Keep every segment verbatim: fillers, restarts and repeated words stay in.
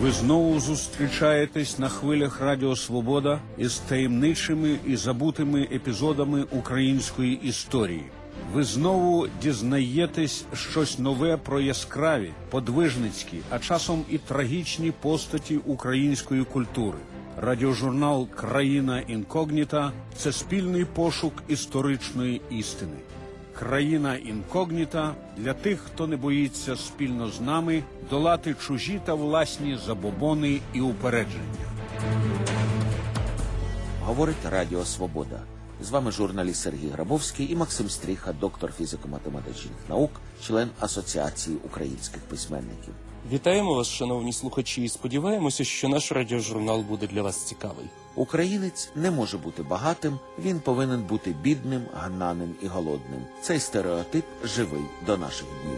Ви знову зустрічаєтесь на хвилях Радіо Свобода із таємничими і забутими епізодами української історії. Ви знову дізнаєтесь щось нове про яскраві, подвижницькі, а часом і трагічні постаті української культури. Радіожурнал «Країна інкогніта» – це спільний пошук історичної істини. «Країна інкогніта» для тих, хто не боїться спільно з нами долати чужі та власні забобони і упередження. Говорить Радіо Свобода. З вами журналіст Сергій Грабовський і Максим Стріха, доктор фізико-математичних наук, член Асоціації українських письменників. Вітаємо вас, шановні слухачі, і сподіваємося, що наш радіожурнал буде для вас цікавий. Українець не може бути багатим, він повинен бути бідним, гнаним і голодним. Цей стереотип живий до наших днів.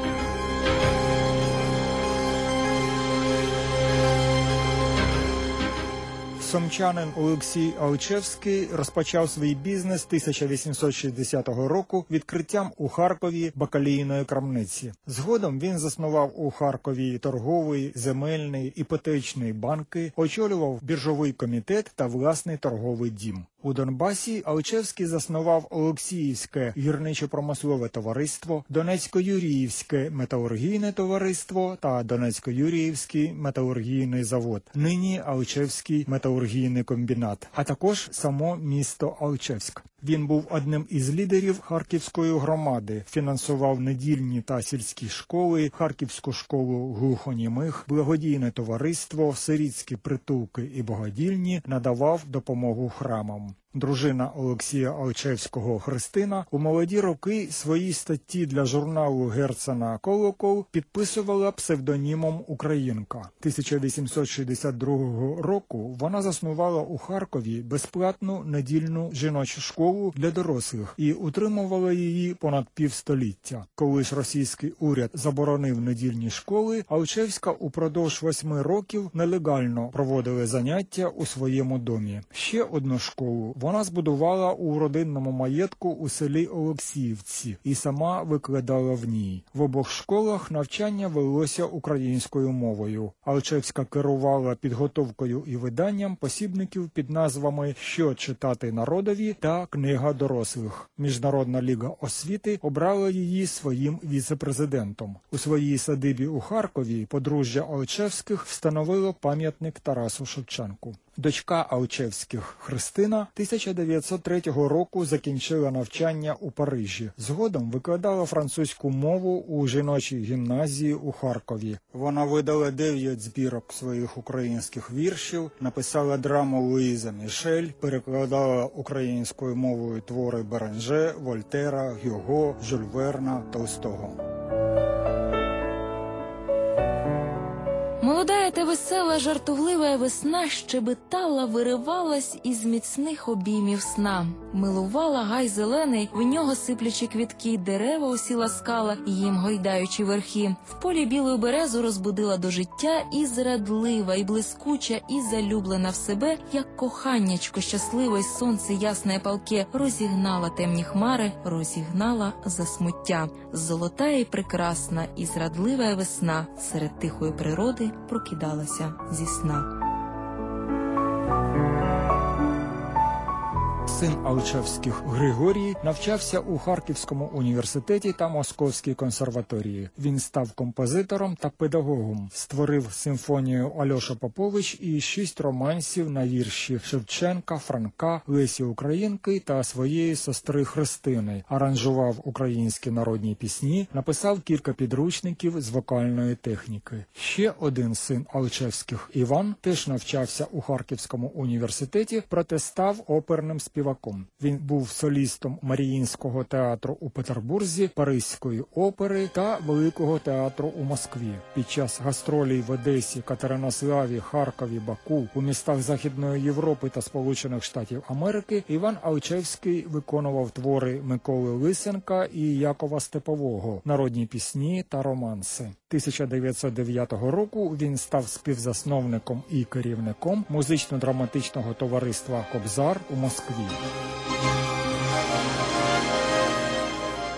Сумчанин Олексій Алчевський розпочав свій бізнес тисяча вісімсот шістдесятого року відкриттям у Харкові бакалійної крамниці. Згодом він заснував у Харкові торговий, земельний, іпотечний банки, очолював біржовий комітет та власний торговий дім. У Донбасі Алчевський заснував Олексіївське гірничо-промислове товариство, Донецько-Юріївське металургійне товариство та Донецько-Юріївський металургійний завод, нині Алчевський металургійний комбінат, а також само місто Алчевськ. Він був одним із лідерів Харківської громади, фінансував недільні та сільські школи, Харківську школу глухонімих, благодійне товариство, сирітські притулки і богодільні, надавав допомогу храмам. Дружина Олексія Алчевського Христина у молоді роки свої статті для журналу Герцена «Колокол» підписувала псевдонімом «Українка». тисяча вісімсот шістдесят другого року вона заснувала у Харкові безплатну недільну жіночу школу для дорослих і утримувала її понад півстоліття. Коли ж російський уряд заборонив недільні школи, Алчевська упродовж восьми років нелегально проводила заняття у своєму домі. Ще одну школу вона збудувала у родинному маєтку у селі Олексіївці і сама викладала в ній. В обох школах навчання велося українською мовою. Алчевська керувала підготовкою і виданням посібників під назвами «Що читати народові» та «Книга дорослих». Міжнародна ліга освіти обрала її своїм віце-президентом. У своїй садибі у Харкові подружжя Алчевських встановило пам'ятник Тарасу Шевченку. Дочка Алчевських Христина тисяча дев'ятсот третього року закінчила навчання у Парижі. Згодом викладала французьку мову у жіночій гімназії у Харкові. Вона видала дев'ять збірок своїх українських віршів, написала драму Луїза Мішель, перекладала українською мовою твори Беренже, Вольтера, Гюго, Жюль Верна, Толстого. Молодая та весела, жартовлива весна щебетала, виривалась із міцних обіймів сна. Милувала гай зелений, в нього сиплячи квітки, дерева усі ласкала, їм гойдаючи верхи. В полі білу березу розбудила до життя і зрадлива, і блискуча, і залюблена в себе, як коханнячко щасливе, й сонце ясне палке, розігнала темні хмари, розігнала засмуття. Золота і прекрасна, і зрадлива весна серед тихої природи прокидалася зі сна. Син Алчевських Григорій навчався у Харківському університеті та Московській консерваторії. Він став композитором та педагогом. Створив симфонію Альоша Попович і шість романсів на вірші Шевченка, Франка, Лесі Українки та своєї сестри Христини. Аранжував українські народні пісні, написав кілька підручників з вокальної техніки. Ще один син Алчевських, Іван, теж навчався у Харківському університеті, проте став оперним співаком. Він був солістом Маріїнського театру у Петербурзі, Паризької опери та Великого театру у Москві. Під час гастролей в Одесі, Катеринославі, Харкові, Баку, у містах Західної Європи та Сполучених Штатів Америки Іван Алчевський виконував твори Миколи Лисенка і Якова Степового, народні пісні та романси. тисяча дев'ятсот дев'ятого року він став співзасновником і керівником музично-драматичного товариства «Кобзар» у Москві.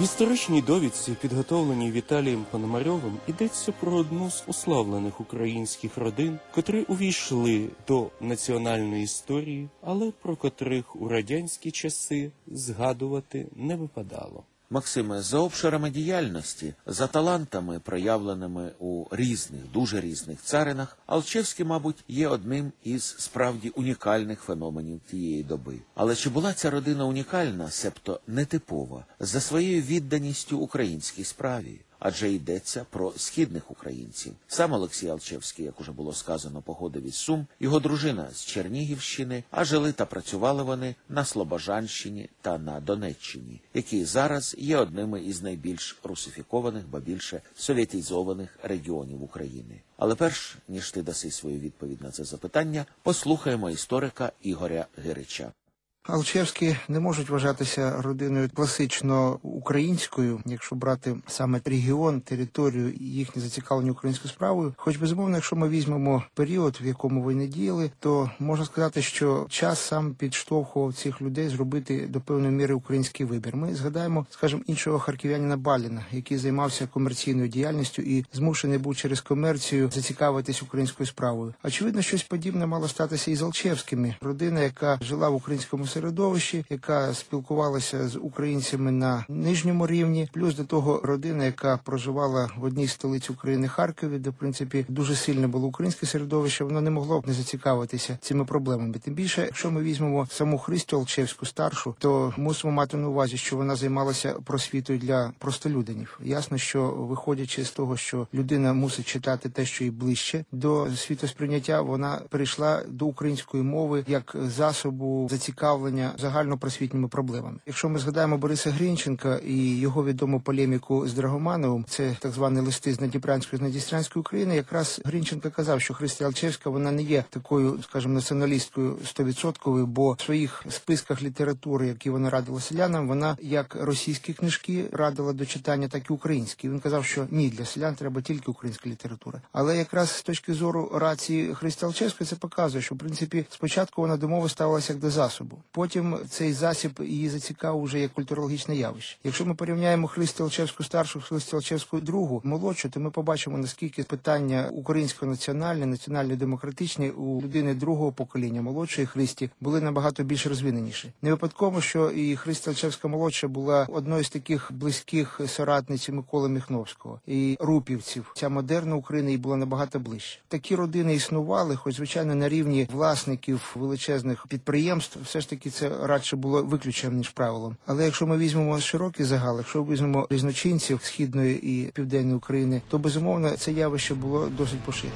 В історичній довідці, підготовленій Віталієм Пономарьовим, йдеться про одну з уславлених українських родин, котрі увійшли до національної історії, але про котрих у радянські часи згадувати не випадало. Максиме, за обширами діяльності, за талантами, проявленими у різних, дуже різних царинах, Алчевський, мабуть, є одним із справді унікальних феноменів тієї доби. Але чи була ця родина унікальна, себто нетипова, за своєю відданістю українській справі? Адже йдеться про східних українців. Сам Олексій Алчевський, як уже було сказано, походив із Сум, його дружина з Чернігівщини, а жили та працювали вони на Слобожанщині та на Донеччині, які зараз є одними із найбільш русифікованих, ба більше совєтізованих регіонів України. Але перш, ніж ти даси свою відповідь на це запитання, послухаємо історика Ігоря Гирича. Алчевські не можуть вважатися родиною класично українською, якщо брати саме регіон, територію і їхнє зацікавлення українською справою. Хоч, безумовно, якщо ми візьмемо період, в якому вони діяли, то можна сказати, що час сам підштовхував цих людей зробити до певної міри український вибір. Ми згадаємо, скажімо, іншого харків'янина Баліна, який займався комерційною діяльністю і змушений був через комерцію зацікавитись українською справою. Очевидно, щось подібне мало статися і з Алчевськими. Родина, яка жила в українському середовищі, яка спілкувалася з українцями на нижньому рівні, плюс до того родина, яка проживала в одній з столиць України Харкові, де, в принципі, дуже сильне було українське середовище, воно не могло б не зацікавитися цими проблемами. Тим більше, якщо ми візьмемо саму Христю Алчевську старшу, то мусимо мати на увазі, що вона займалася просвітою для простолюдинів. Ясно, що виходячи з того, що людина мусить читати те, що їй ближче до світосприйняття, вона перейшла до української мови як засобу зацікавлення загальнопросвітніми проблемами. Якщо ми згадаємо Бориса Грінченка і його відому полеміку з Драгомановим, це так звані листи з Надніпрянської, з Надністрянської України, якраз Грінченко казав, що Христя Алчевська, вона не є такою, скажімо, націоналісткою сто відсотків, бо в своїх списках літератури, які вона радила селянам, вона як російські книжки радила до читання, так і українські. Він казав, що ні, для селян треба тільки українська література. Але якраз з точки зору рації Христи Алчевської це показує, що, в принципі, спочатку вона до мови ставилася як до засобу. Потім цей засіб її зацікавив вже як культурологічне явище. Якщо ми порівняємо Христю Алчевську старшу з Христю Алчевську другу, молодшу, то ми побачимо, наскільки питання українсько-національне, національно-демократичне у людини другого покоління, молодшої Христі, були набагато більш розвиненіші. Не випадково, що і Христя Алчевська молодша була одною з таких близьких соратниць Миколи Міхновського і рупівців. Ця модерна Україна їй була набагато ближче. Такі родини існували, хоч, звичайно, на рівні власників величезних підприємств, все ж таки це радше було виключенням, ніж правилом. Але якщо ми візьмемо широкий загал, якщо візьмемо різночинців Східної і Південної України, то, безумовно, це явище було досить поширене.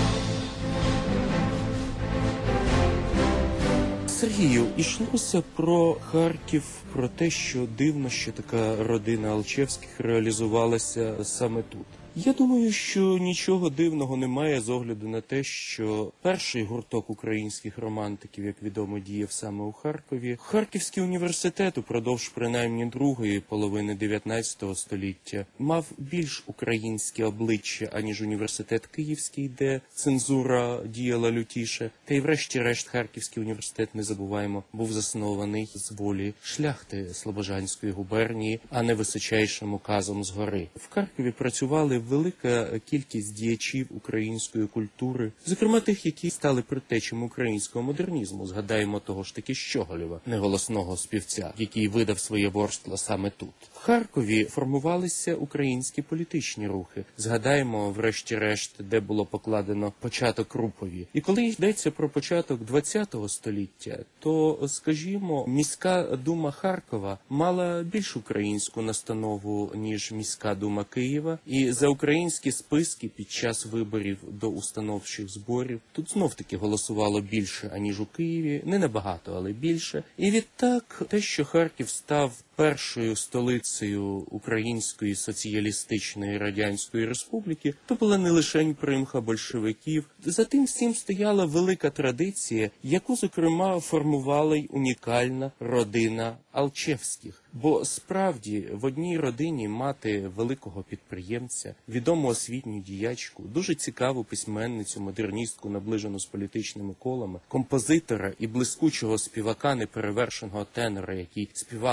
Сергію, йшлося про Харків, про те, що дивно, що така родина Алчевських реалізувалася саме тут. Я думаю, що нічого дивного немає з огляду на те, що перший гурток українських романтиків, як відомо, діяв саме у Харкові. Харківський університет упродовж принаймні другої половини дев'ятнадцятого століття мав більш українське обличчя, аніж університет Київський, де цензура діяла лютіше. Та й врешті-решт Харківський університет, не забуваємо, був заснований з волі шляхти Слобожанської губернії, а не височайшим указом згори. В Харкові працювали велика кількість діячів української культури, зокрема тих, які стали предтечами українського модернізму. Згадаємо того ж таки Щоголєва, неголосного співця, який видав своє ворство саме тут. В Харкові формувалися українські політичні рухи. Згадаємо, врешті-решт, де було покладено початок Рупові. І коли йдеться про початок ХХ століття, то, скажімо, міська дума Харкова мала більш українську настанову, ніж міська дума Києва. І за українські списки під час виборів до установчих зборів тут знов-таки голосувало більше, аніж у Києві. Не набагато, але більше. І відтак те, що Харків став першою столицею Української соціалістичної радянської республіки, то була не лише примха большевиків. За тим всім стояла велика традиція, яку, зокрема, формувала й унікальна родина Алчевських. Бо справді в одній родині мати великого підприємця, відому освітню діячку, дуже цікаву письменницю, модерністку, наближену з політичними колами, композитора і блискучого співака, неперевершеного тенора, який співав на всі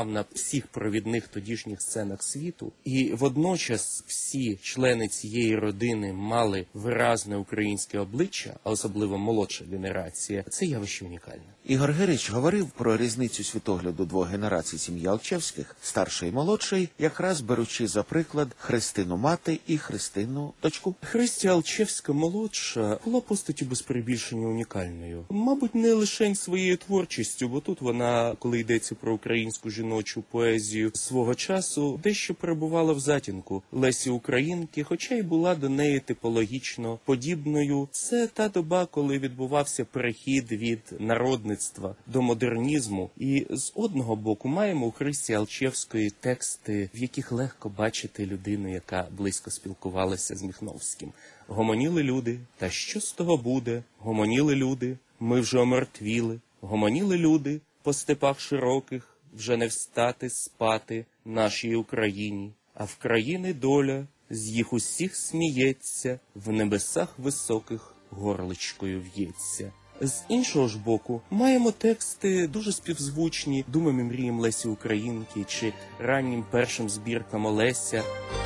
всіх провідних тодішніх сценах світу, і водночас всі члени цієї родини мали виразне українське обличчя, а особливо молодша генерація, це явище унікальне. Ігор Гирич говорив про різницю світогляду двох генерацій сім'ї Алчевських, старшої і молодшої, якраз беручи за приклад Христину мати і Христину дочку. Христя Алчевська-молодша була постаттю без перебільшення унікальною. Мабуть, не лише своєю творчістю, бо тут вона, коли йдеться про українську жіночу поезію свого часу, дещо перебувала в затінку Лесі Українки, хоча й була до неї типологічно подібною. Це та доба, коли відбувався перехід від народництва до модернізму. І з одного боку маємо у Христі Алчевської тексти, в яких легко бачити людину, яка близько спілкувалася з Міхновським. Гомоніли люди, та що з того буде? Гомоніли люди, ми вже омертвіли. Гомоніли люди, по степах широких, вже не встати спати нашій Україні. А в країни доля з їх усіх сміється, в небесах високих горличкою в'ється. З іншого ж боку, маємо тексти дуже співзвучні «Думам і мріям Лесі Українки» чи раннім першим збіркам Олеся.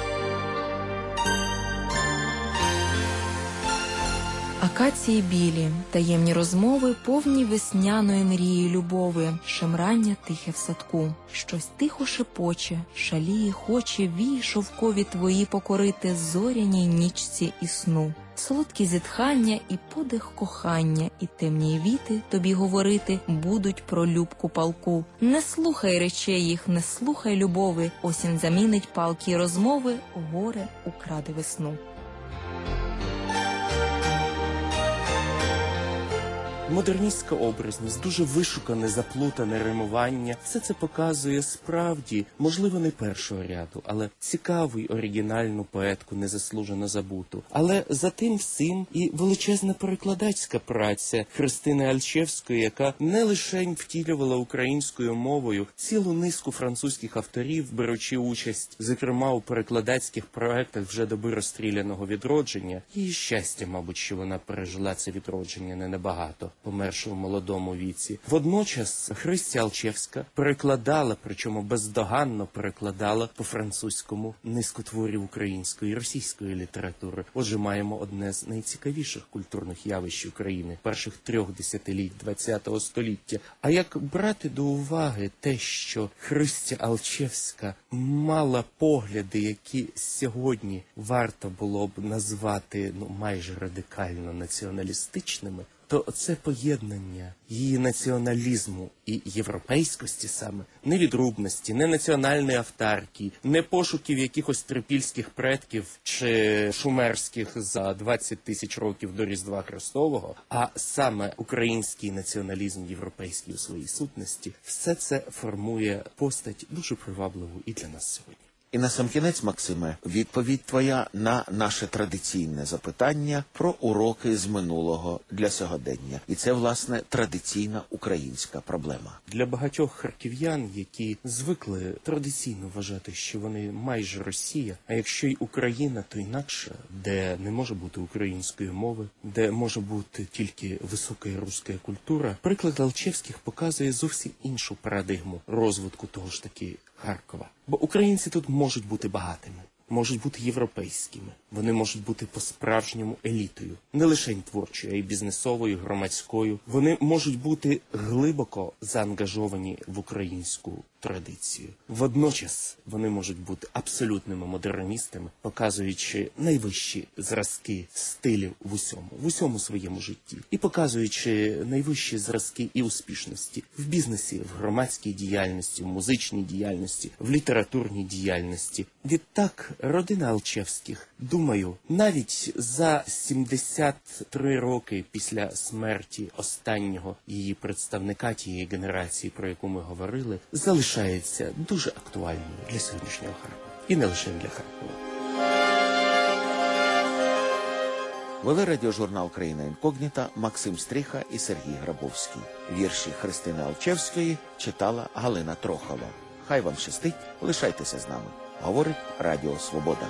Акації білі, таємні розмови, повні весняної мрії любови, шемрання тихе в садку. Щось тихо шепоче, шаліє, хоче вій шовкові твої покорити зоряній нічці і сну. Солодкі зітхання і подих кохання, і темні віти тобі говорити будуть про любку палку. Не слухай речей їх, не слухай любови, осінь замінить палкі розмови, горе украде весну. Модерністська образність, дуже вишукане, заплутане римування – все це показує справді, можливо, не першого ряду, але цікаву й оригінальну поетку, незаслужено забуту. Але за тим всім і величезна перекладацька праця Христини Альчевської, яка не лише втілювала українською мовою цілу низку французьких авторів, беручи участь, зокрема, у перекладацьких проектах вже доби розстріляного відродження. Її щастя, мабуть, що вона пережила це відродження не набагато, померши в молодому віці. Водночас Христя Алчевська перекладала, причому бездоганно перекладала по-французькому низку творів української і російської літератури. Отже, маємо одне з найцікавіших культурних явищ України перших трьох десятиліть ХХ століття. А як брати до уваги те, що Христя Алчевська мала погляди, які сьогодні варто було б назвати ну майже радикально націоналістичними, то це поєднання її націоналізму і європейськості саме, не відрубності, не національної автарки, не пошуків якихось трипільських предків чи шумерських за двадцять тисяч років до Різдва Христового, а саме український націоналізм європейський у своїй сутності, все це формує постать дуже привабливу і для нас сьогодні. І насамкінець, Максиме, відповідь твоя на наше традиційне запитання про уроки з минулого для сьогодення. І це, власне, традиційна українська проблема. Для багатьох харків'ян, які звикли традиційно вважати, що вони майже Росія, а якщо й Україна, то інакше, де не може бути української мови, де може бути тільки висока руська культура, приклад Алчевських показує зовсім іншу парадигму розвитку того ж таки Харкова. Бо українці тут можуть бути багатими, можуть бути європейськими, вони можуть бути по-справжньому елітою, не лише творчою, а й бізнесовою, громадською. Вони можуть бути глибоко заангажовані в українську традицію. Водночас вони можуть бути абсолютними модерністами, показуючи найвищі зразки стилів в усьому, в усьому своєму житті. І показуючи найвищі зразки і успішності в бізнесі, в громадській діяльності, в музичній діяльності, в літературній діяльності. Відтак, родина Алчевських, думаю, навіть за сімдесят три роки після смерті останнього її представника тієї генерації, про яку ми говорили, залишається дуже актуальною для сьогоднішнього Харкова. І не лише для Харкова. Вели радіожурнал «Країна інкогніта» Максим Стріха і Сергій Грабовський. Вірші Христини Алчевської читала Галина Трохова. Хай вам щастить, лишайтеся з нами. Говорить Радіо Свобода.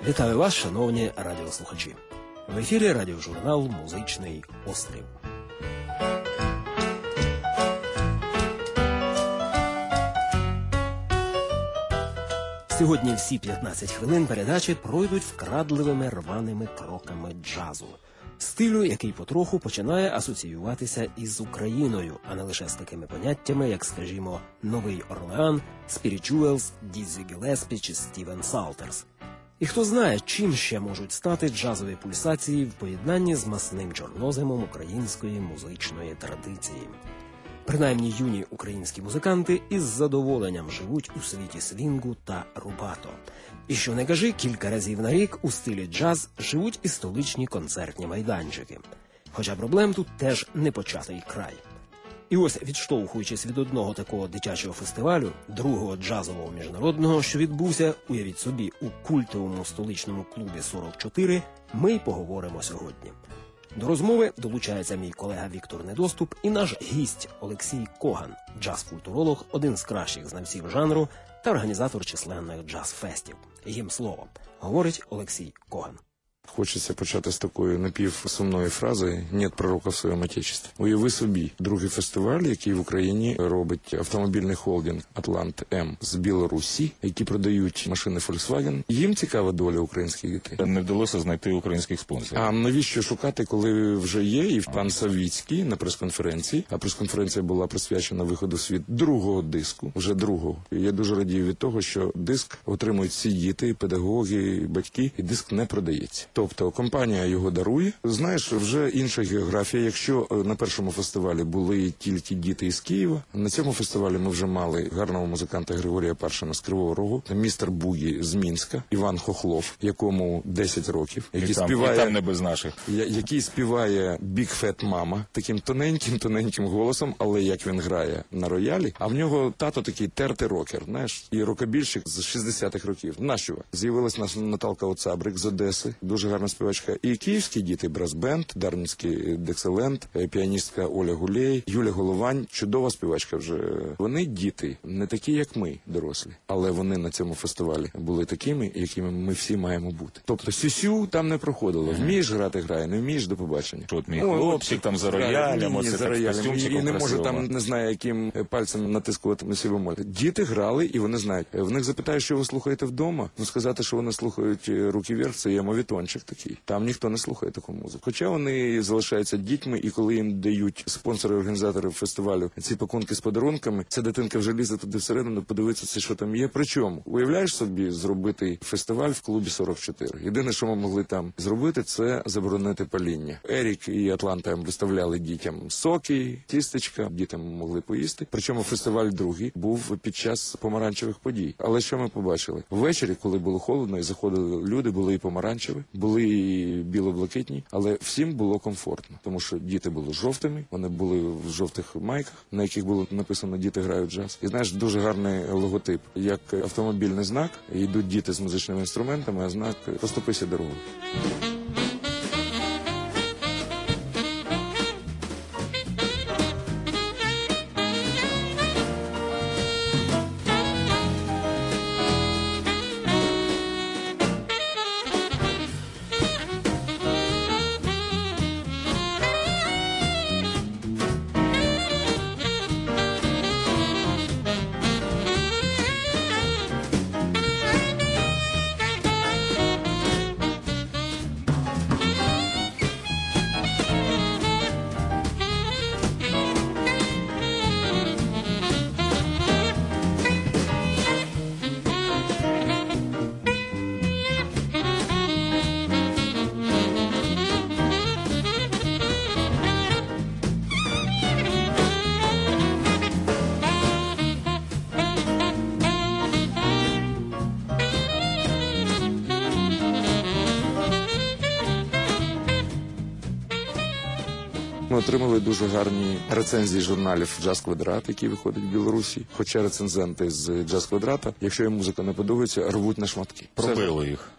Вітаю вас, шановні радіослухачі. В ефірі радіожурнал «Музичний острів». Сьогодні всі п'ятнадцять хвилин передачі пройдуть вкрадливими рваними кроками джазу. Стилю, який потроху починає асоціюватися із Україною, а не лише з такими поняттями, як, скажімо, Новий Орлеан, Спірічуелс, Діззі Гілеспі чи Стівен Салтерс. І хто знає, чим ще можуть стати джазові пульсації в поєднанні з масним чорноземом української музичної традиції. Принаймні юні українські музиканти із задоволенням живуть у світі свінгу та рубато. І що не кажи, кілька разів на рік у стилі джаз живуть і столичні концертні майданчики. Хоча проблем тут теж не початий край. І ось, відштовхуючись від одного такого дитячого фестивалю, другого джазового міжнародного, що відбувся, уявіть собі, у культовому столичному клубі сорок чотири, ми й поговоримо сьогодні. До розмови долучається мій колега Віктор Недоступ і наш гість Олексій Коган, джаз-культуролог, один з кращих знавців жанру та організатор численних джаз-фестів. Їм слово. Говорить Олексій Коган. Хочеться почати з такої напівсумної фрази «Нет пророка в своєму отечестві». Уяви собі, другий фестиваль, який в Україні робить автомобільний холдинг «Атлант М» з Білорусі, які продають машини Volkswagen. Їм цікава доля українських дітей. Не вдалося знайти українських спонсорів. А навіщо шукати, коли вже є? І пан Савіцький на прес-конференції, а прес-конференція була присвячена виходу в світ другого диску, вже другого. І я дуже радію від того, що диск отримують всі діти, педагоги, батьки, і диск не продається. Тобто компанія його дарує. Знаєш, вже інша географія. Якщо на першому фестивалі були тільки діти із Києва, на цьому фестивалі ми вже мали гарного музиканта Григорія Паршина з Кривого Рогу, містер Бугі з Мінська, Іван Хохлов, якому десять років, який і там, співає, і там не без наших. який співає Big Fat Mama таким тоненьким-тоненьким голосом, але як він грає на роялі, а в нього тато такий тертий рокер, знаєш, і рокобільщик з шістдесятих років. Наш чувак. З'явилась наша Наталка Оцабрик з Одеси, дуже гарна співачка. І київські діти, брас-бенд, дарницький Декселент, піаністка Оля Гулей, Юля Головань, чудова співачка вже. Вони діти, не такі, як ми, дорослі, але вони на цьому фестивалі були такими, якими ми всі маємо бути. Тобто сюсю там не проходило. Вмієш грати, грає, не вмієш, до побачення. От мій хлопчик там за роялем, оце так з костюмчиком і не може красиво. там, не знаю, яким пальцем натискувати на сі бемоль. Діти грали, і вони знають. В них запитаєш, що ви слухаєте вдома, ну сказати, що вони слухають «Руки вверх», це є мовітончик такий. Там ніхто не слухає таку музику. Хоча вони залишаються дітьми, і коли їм дають спонсори, організатори фестивалю ці пакунки з подарунками, ця дитинка вже лізе туди всередину, подивитися, що там є. Причому, уявляєш собі зробити фестиваль в клубі сорок чотири? Єдине, що ми могли там зробити, це заборонити паління. Ерік і Атланта виставляли дітям соки, тістечка, дітям могли поїсти. Причому фестиваль другий був під час помаранчевих подій. Але що ми побачили? Ввечері, коли було холодно і заходили люди, були і помаранчеві, були і біло-блакитні, але всім було комфортно, тому що діти були жовтими, вони були в жовтих майках, на яких було написано «Діти грають джаз». І знаєш, дуже гарний логотип, як автомобільний знак, йдуть діти з музичними інструментами, а знак «Поступися дорогою». Ми отримали дуже гарні рецензії журналів «Джаз Квадрат», який виходить в Білорусі. Хоча рецензенти з «Джаз Квадрата», якщо їм музика не подобається, рвуть на шматки. Пробили їх.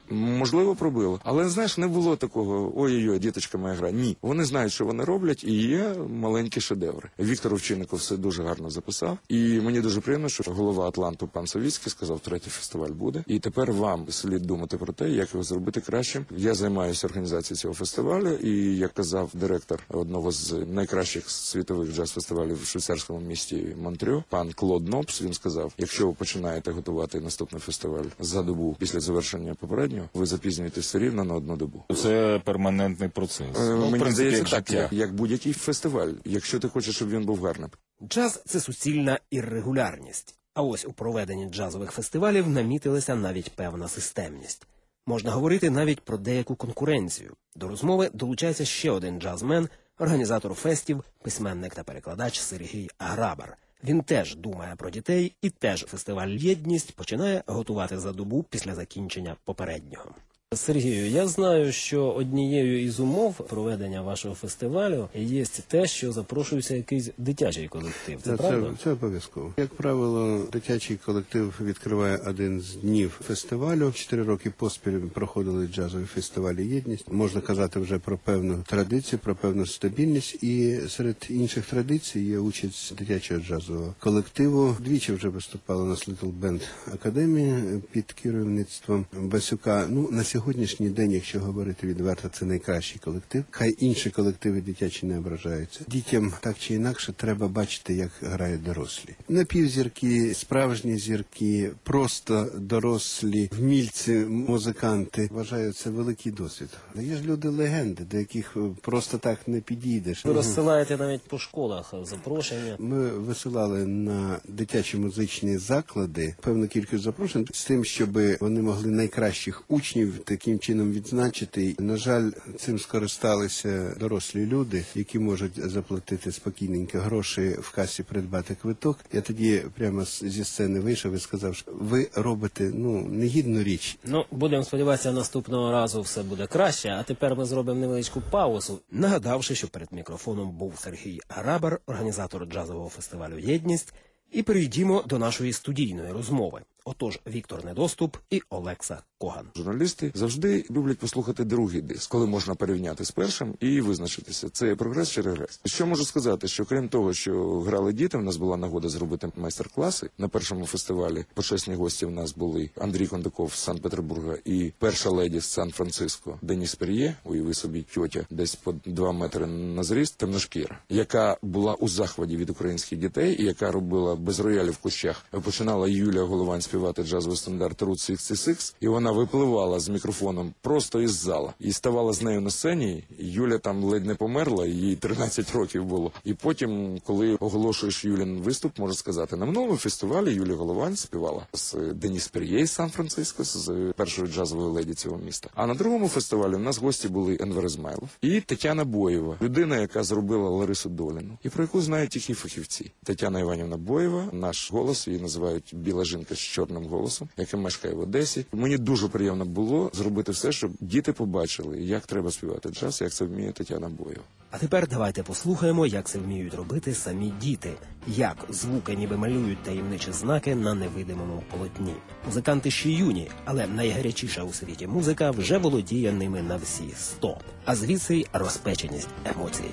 Можливо, пробило. Але, знаєш, не було такого, ой-ой-ой, діточка моя гра. Ні. Вони знають, що вони роблять, і є маленькі шедеври. Віктор Овчинников все дуже гарно записав. І мені дуже приємно, що голова Атланту пан Савіцький сказав, третій фестиваль буде. І тепер вам слід думати про те, як його зробити кращим. Я займаюся організацією цього фестивалю, і, як казав директор одного з найкращих світових джаз-фестивалів в швейцарському місті Монтрьо, пан Клод Нопс, він сказав, якщо ви починаєте готувати наступний фестиваль за добу після завершення попереднього, ви запізнюєтесь все рівно на одну добу. Це перманентний процес. Е, Ну, в Мені принципі, здається, як так, життя. як, як будь-який фестиваль, якщо ти хочеш, щоб він був гарним. Джаз – це суцільна іррегулярність. А ось у проведенні джазових фестивалів намітилася навіть певна системність. Можна говорити навіть про деяку конкуренцію. До розмови долучається ще один джазмен, організатор фестів, письменник та перекладач Сергій Грабар. Він теж думає про дітей і теж фестиваль «Єдність» починає готувати за добу після закінчення попереднього. Сергію, я знаю, що однією із умов проведення вашого фестивалю є те, що запрошується якийсь дитячий колектив. Це, це правда? Це, це обов'язково. Як правило, дитячий колектив відкриває один з днів фестивалю. Чотири роки поспіль проходили джазові фестивалі «Єдність». Можна казати вже про певну традицію, про певну стабільність. І серед інших традицій є участь дитячого джазового колективу. Двічі вже виступали у нас Little Band Академії під керівництвом Басюка. Ну, на сьогоднішній день, якщо говорити відверто, це найкращий колектив. Хай інші колективи дитячі не ображаються. Дітям так чи інакше треба бачити, як грають дорослі. Напівзірки, справжні зірки, просто дорослі, вмільці, музиканти. Вважаю, це великий досвід. Є ж люди-легенди, до яких просто так не підійдеш. Ви розсилаєте навіть по школах запрошення. Ми висилали на дитячі музичні заклади певну кількість запрошень з тим, щоб вони могли найкращих учнів таким чином відзначити. На жаль, цим скористалися дорослі люди, які можуть заплатити спокійненько гроші в касі, придбати квиток. Я тоді прямо зі сцени вийшов і сказав, що ви робите, ну, негідну річ. Ну, будемо сподіватися, наступного разу все буде краще, а тепер ми зробимо невеличку паузу, нагадавши, що перед мікрофоном був Сергій Грабар, організатор джазового фестивалю «Єдність», і перейдімо до нашої студійної розмови. Отож, Віктор Недоступ і Олекса Коган. Журналісти завжди люблять послухати другий диск, коли можна порівняти з першим і визначитися, це є прогрес чи регрес. Що можу сказати, що крім того, що грали діти, в нас була нагода зробити майстер-класи. На першому фестивалі почесні гості в нас були Андрій Кондаков з Санкт-Петербурга і перша леді з Сан-Франциско Деніс Пер'є, уяви собі тьотя, десь по два метри на зріст, темношкіра, яка була у захваті від українських дітей і яка робила без роялів в кущах. Починала Юлія Головань співати джазовий стандарт Route шістдесят шість, і вона випливала з мікрофоном просто із зала. І ставала з нею на сцені, Юля там ледь не померла, їй тринадцять років було. І потім, коли оголошуєш Юлін виступ, можна сказати, на минулому фестивалі Юлія Головань співала з Деніс Пер'є з Сан-Франциско, з першою джазовою леді цього міста. А на другому фестивалі у нас гості були Енвер Ізмайлов і Тетяна Боєва, людина, яка зробила Ларису Доліну, і про яку знають тільки фахівці. Тетяна Іванівна Боєва, наш голос, її називають біла жінка з чорним голосом, яка мешкає в Одесі. Мені дуже приємно було зробити все, щоб діти побачили, як треба співати джаз, як це вміє Тетяна Боєва. А тепер давайте послухаємо, як це вміють робити самі діти. Як звуки ніби малюють таємничі знаки на невидимому полотні. Музиканти ще юні, але найгарячіша у світі музика вже володіє ними на всі сто. А звідси й розпеченість емоцій.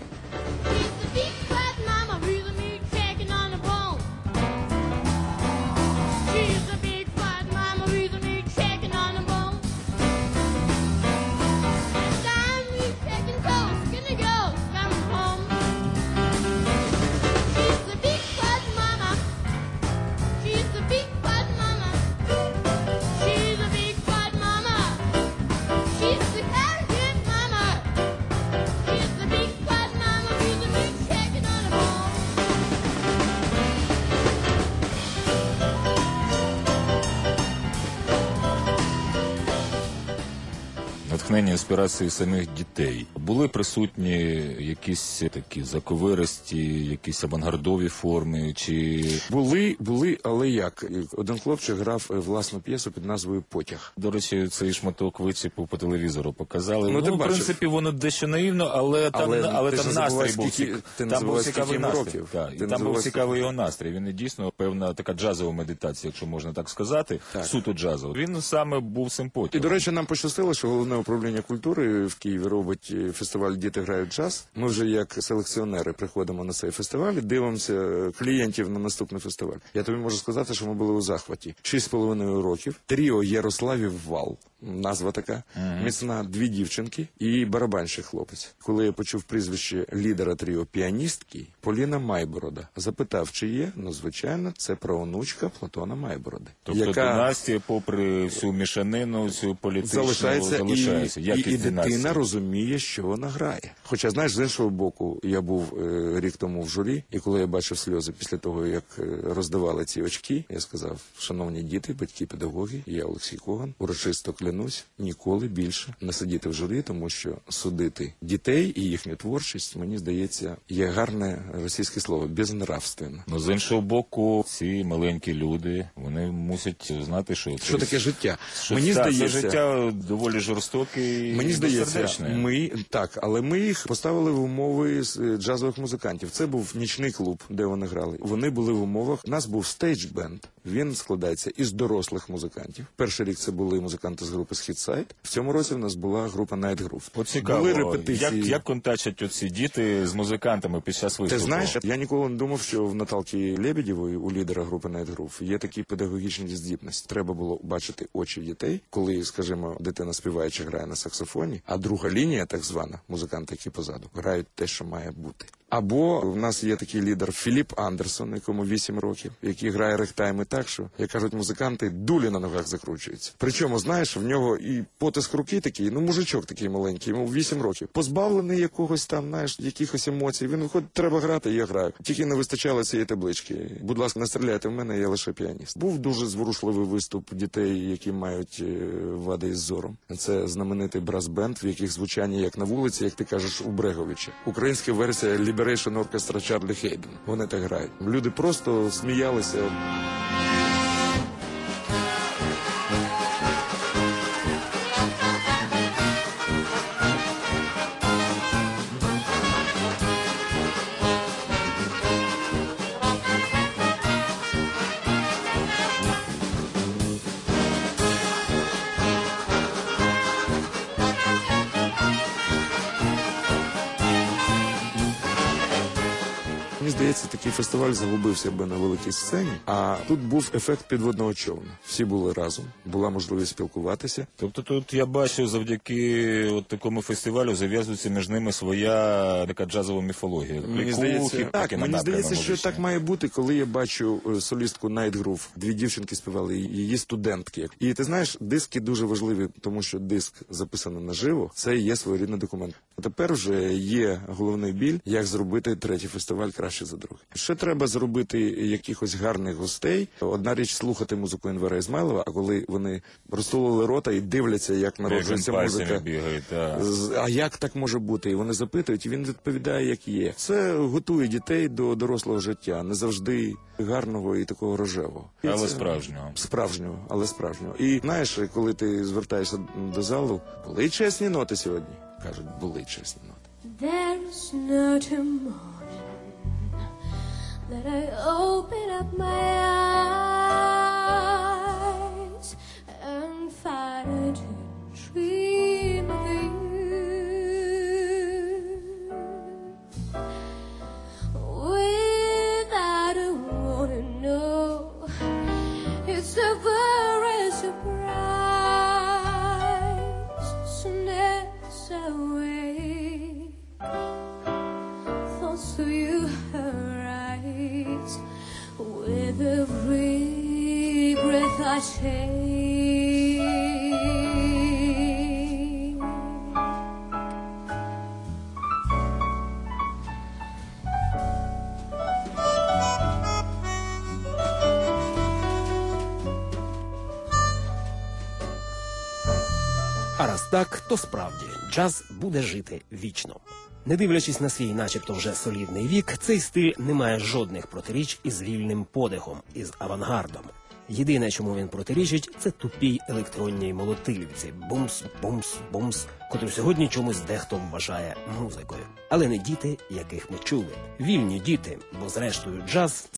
She's the big bad mama. натхнення, інспірації самих дітей. Були присутні якісь такі заковиристі, якісь авангардові форми, чи... Були, були, але як? Один хлопчик грав власну п'єсу під назвою «Потяг». До речі, цей шматок виціпу по телевізору показали. Ну, Ну, ти в бачив. принципі, воно дещо наївно, але там, Але але ти там ж настрій забуваєш, був, скільки- цік- ти не там був забуваєш, цікавий скільки йому настрій. років. Так, Ти і не там був забуваєш, цікавий його настрій. Він дійсно певна така джазова медитація, якщо можна так сказати, Так. суто джазова. Він саме був симпотієм. І, до речі, нам пощастило, що головне управління культури в Києві робить е, фестиваль «Діти грають джаз». Ми вже як селекціонери приходимо на цей фестиваль і дивимося е, клієнтів на наступний фестиваль. Я тобі можу сказати, що ми були у захваті. Шість з половиною років. Тріо Ярославів Вал. Назва така. Mm-hmm. Міцна, дві дівчинки і барабанщик хлопець. Коли я почув прізвище лідера тріо піаністки Поліна Майборода, запитав, чи є? Ну, звичайно, це праонучка Платона Майбороди. Тобто династія, попри всю мішанину, всю політичну, залишається, залишається. і, Як і, і династія. дитина розуміє, що вона грає. Хоча, знаєш, з іншого боку, я був е, рік тому в журі, і коли я бачив сльози після того, як е, роздавали ці очки, я сказав, шановні діти, батьки, педагоги, я Олексій Коган, урочисто клянусь, ніколи більше не сидіти в журі, тому що судити дітей і їхню творчість, мені здається, є гарне російське слово, безнравственно. Ну, з іншого боку, ці маленькі люди, вони мусять знати, що... Що таке життя? Що Мені та, здається, це життя доволі жорстоке і Мені здається, безсердечне. ми так, але ми їх поставили в умови з е, джазових музикантів. Це був нічний клуб, де вони грали. Вони були в умовах. У нас був стейдж-бенд. Він складається із дорослих музикантів. Перший рік це були музиканти з групи Schidside. В цьому році в нас була група Night Groove. От цікаво, Були репетиції. як, як контачать оці діти з музикантами під час виступу? Ти знаєш, я ніколи не думав, що в Наталки Лебедєвої, у лідера групи Night Groove, є такі педагогічні здібності. Треба було бачити очі дітей, коли, скажімо, дитина співає чи грає на саксофоні, а друга лінія, так звана, музиканти, які позаду, грають те, що має бути. Або в нас є такий лідер Філіп Андерсон, якому вісім років, який грає рехтайми так, що, як кажуть музиканти, дулі на ногах закручуються. Причому, знаєш, в нього і потиск руки такий, ну мужичок такий маленький, йому вісім років. Позбавлений якогось там, знаєш, якихось емоцій. Він виходить, треба грати, я граю. Тільки не вистачало цієї таблички. Будь ласка, не стріляйте в мене, я лише піаніст. Був дуже зворушливий виступ дітей, які мають вади із зором. Це знаменитий брас-бенд, в яких звучання як на вулиці, як ти кажеш, у Бреговича. Українська версія Liberation Orchestra Чарлі Хейден. Вони так грають. Люди просто сміялися. Мені здається, такий фестиваль загубився би на великій сцені, а тут був ефект підводного човна. Всі були разом, була можливість спілкуватися. Тобто тут я бачу, завдяки от такому фестивалю зав'язується між ними своя така джазова міфологія. Мені Клікухи, здається, так, такі мені напрями здається, що музичні. так має бути, коли я бачу е, солістку Night Groove. Дві дівчинки співали, її студентки. І ти знаєш, диски дуже важливі, тому що диск записаний наживо, це і є своєрідний документ. А тепер вже є головний біль, як зробити третій фестиваль краще за другий. Ще треба зробити якихось гарних гостей. Одна річ слухати музику Енвера Ізмайлова, а коли вони розтулили рота і дивляться, як народжується Як він музика. пальцями бігає, так. З- А як так може бути? І вони запитують, і він відповідає, як є. Це готує дітей до дорослого життя, не завжди гарного і такого рожевого. І Але це- справжнього. Справжнього, але справжнього. І знаєш, коли ти звертаєшся до залу, були чесні ноти сьогодні? Кажуть, були чесні ноти. There's no tomorrow that I open up my eyes and find a dream of you. Without a wanna know, it's a very surprise. Soon as I wake, thoughts of you arise with every breath I take. А раз так, то справді джаз буде жити вічно. Не дивлячись на свій начебто вже солідний вік, цей стиль не має жодних протиріч із вільним подихом, із авангардом. Єдине, чому він протирічить, це тупій електронній молотилівці бумс, бумс, бумс, котру сьогодні чомусь дехто вважає музикою. Але не діти, яких ми чули. Вільні діти, бо зрештою джаз